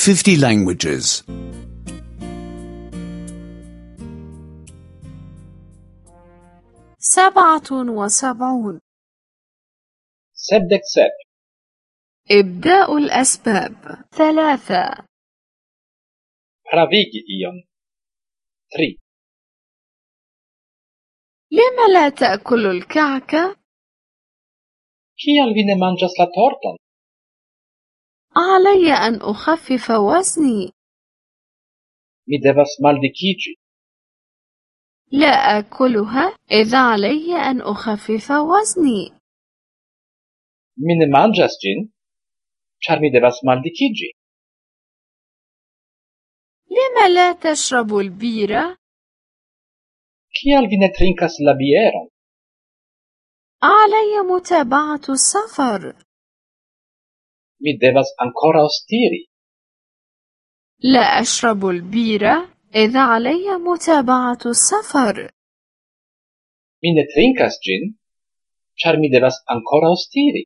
50 languages. 77. 77. إبداء الأسباب 3. Pravigi ion. 3. لم لا تأكل الكعك؟ Kial vi ne manĝas la torton? علي أن أخفف وزني. Mi devas maldikiĝi. لا أكلها إذا علي أن أخفف وزني. Mi ne manĝas ĝin, ĉar mi devas maldikiĝi. لم لا تشرب البيرة؟ Kial vi ne trinkas la bieron? علي متابعة السفر. Mi devas ankoraŭ stiri. لا أشرب البيرة إذا علي متابعة السفر. Mi ne trinkas ĝin, ĉar mi devas ankoraŭ stiri.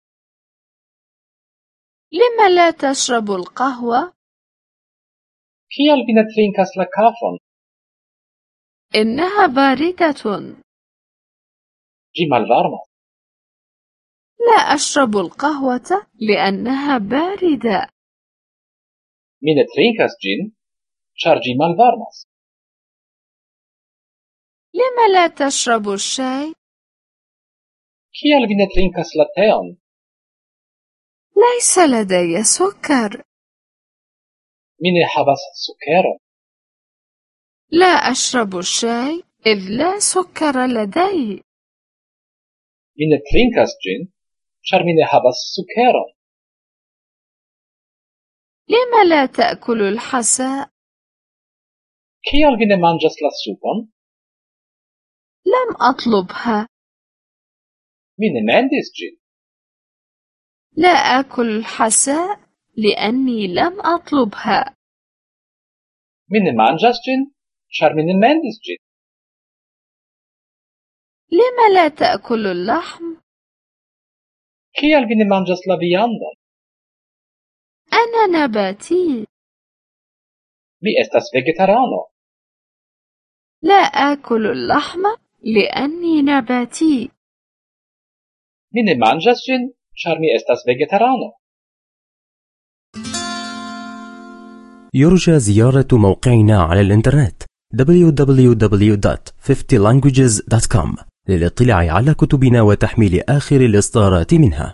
لم لا تشرب القهوة؟ Kial vi ne trinkas la kafon? إنها باردة. Ĝi malvarmas. لا أشرب القهوة لأنها باردة. Mi ne trinkas ĝin, ĉar ĝi malvarmas. لم لا تشرب الشاي؟ Kial vi ne trinkas la teon? ليس لدي سكر. Mi ne havas sukeron. لا أشرب الشاي إذ لا سكر لدي. Mi ne trinkas ĝin, ĉar mi ne havas sukeron. لم لا تأكل الحساء؟ Kial vi ne manĝas la supon? لم أطلبها. Mi ne mendis ĝin. لا آكل الحساء لأني لم أطلبها. Mi ne manĝas ĝin, ĉar mi ne mendis ĝin. لم لا تأكل اللحم؟ Kial vi ne manĝas la viandon? أنا نباتي. Mi estas vegetarano. لا آكل اللحم لأني نباتي. Mi ne manĝas ĝin, ĉar mi estas vegetarano. يرجى زيارة موقعنا على الإنترنت www.50languages.com للاطلاع على كتبنا وتحميل آخر الإصدارات منها.